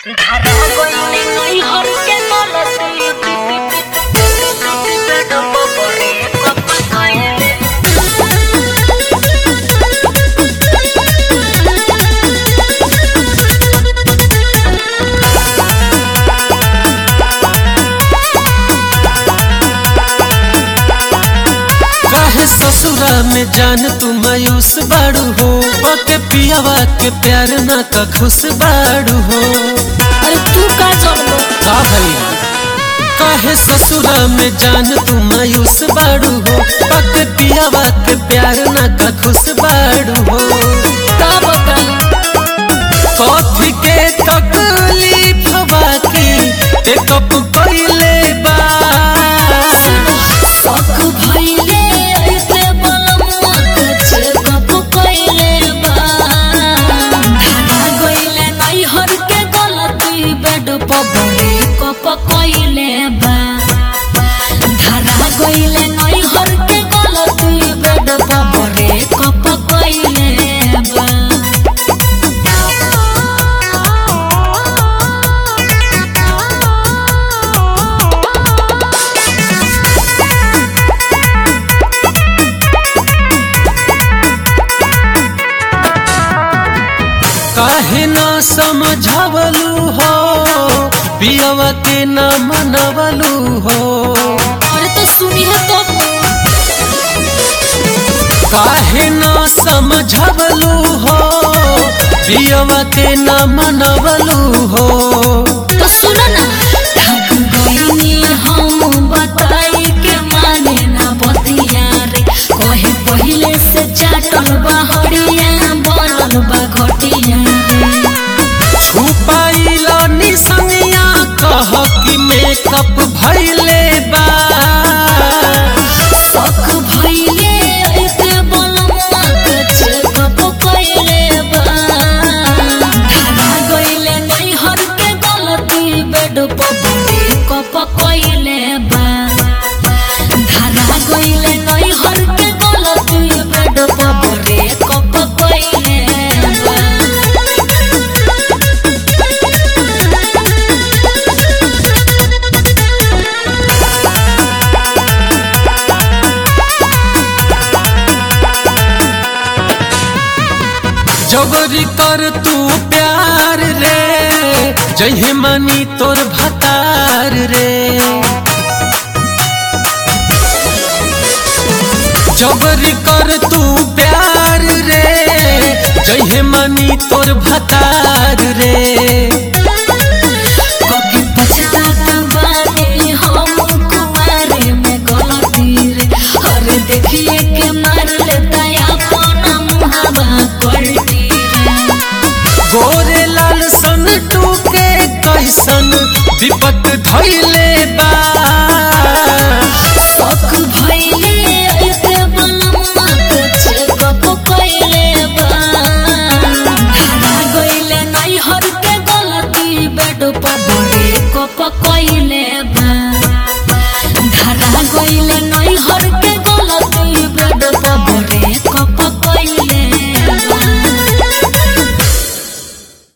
धारा गइले नैहर के गलती पेट पपरे कपसाए काहे ससुरा में जान तू मायूस बाड़ू हो, पके पियावा के प्यार ना का खुश बाड़ू हो। अरे तू का चलो का भैया काहे ससुरा में जान तू मायूस बाड़ू हो, पके पियावा के प्यार ना का खुश बाड़ू हो। का बताई कॉफी के तकलीफ बाकी ते कप कइले बा शौक भइले ते बलमुआ के कप कइले बा धारा गइले नैहर के गलती बेड पपरे कप कइले बा धारा गइले नैहर के गलती बेड पपरे कप कइले बा काहे ना समझवलू हो, पियवा के ना मनवलू हो। अरे तो सुनी है तो काहे ना समझवलू हो, पियवा के ना मनवलू हो। तो सुनो ना थक गईनी हम बताई के माने ना बतिया रे कहे पहिले से चाटल बहरिया बनल बा घटिया रे छुपाइला निसनिया कह कि मेकअप भइले बा शौक भइले ते बलमुआ के चेकअप कइले बा धारा गइले नैहर के गलती बेड पपरे कप कइले बा धारा गइले नैहर के गलती बेड पपरे कप कइले बा जबरी कर तू प्यार रे, जहे मनी तोर भतार रे। जबरी कर तू प्यार रे, जहे मनी तोर भतार रे। कभी पछताता बानी हम कुंवारे में गलती रे अरे देखिए के मार लेता अपन मुहावा पलटी रे गोरे लाल सन टूके कैसन विपत धइले बा शौक भइले ते बलमुआ के चेकअप कइले बा धारा गइले नैहर के गलती बेड पपरे कप कइले बा धारा गइले नैहर के